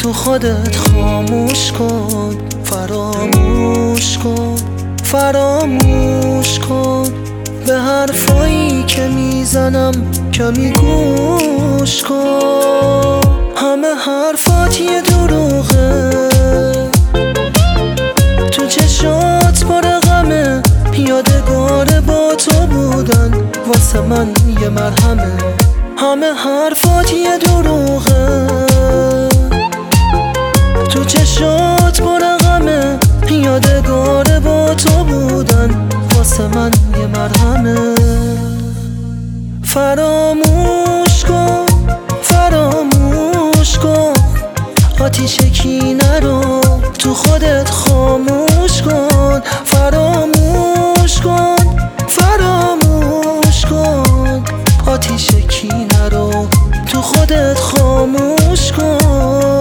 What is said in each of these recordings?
تو خودت خاموش کن، فراموش کن، فراموش کن. به حرفایی که میزنم کمی گوش کن. همه حرفات یه دروغه، تو چشات پر غمه، یادگار با تو بودن واسه من یه مرهمه. همه حرفات یه دروغه، تو چشات پر غمه، یادگار با تو بودن واسه من یه مرهمه. فراموش کن، فراموش کن، آتیش کینه رو تو خودت خاموش کن. فراموش کن، فراموش کن، آتیش کینه رو تو خودت خاموش کن.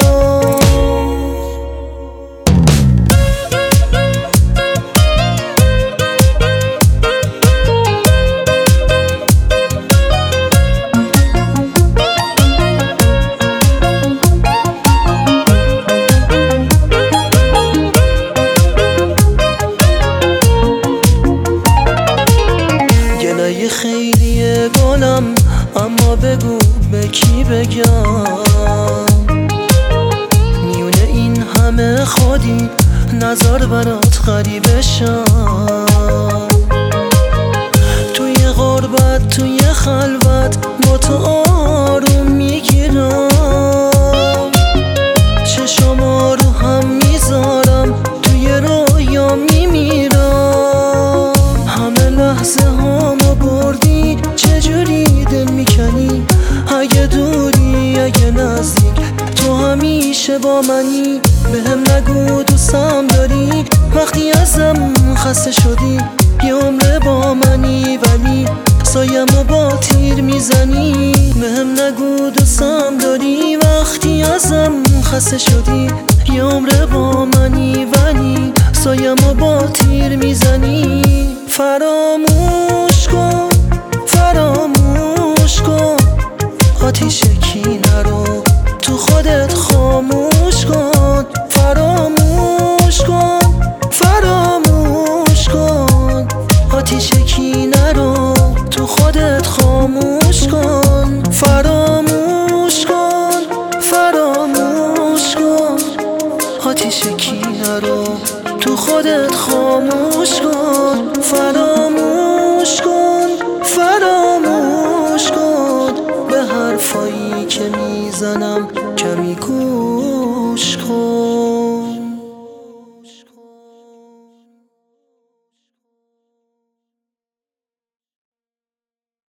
خیلیه گلم، اما بگو به کی بگم؟ میونه این همه خودی نظر برات غریبه شم. توی غربت، توی خلوت با تو آروم میگیرم. چشما رو هم میذارم، توی رویا میمیرم. همه لحظه هامو بردی، چجوری دل میکنی؟ اگه دوری اگه نزدیک، تو همیشه با منی. بهم نگو دوستم داری، وقتی ازم خسته شدی یه عمر با منی، ولی سایمو با تیر میزنی. بهم نگو دوستم داری، وقتی ازم خسته شدی یه عمر با منی، ولی سایمو با تیر میزنی. فراموش کن، فراموش کن، آتیش کینه رو تو خودت خاموش کن. فراموش کن، فراموش کن، آتیش کینه رو تو خودت خاموش کن. فراموش کن، فراموش کن، آتیش کینه رو تو خودت خاموش کن. فراموش کن، فراموش کن، به حرفایی که میزنم کمی گوش کن.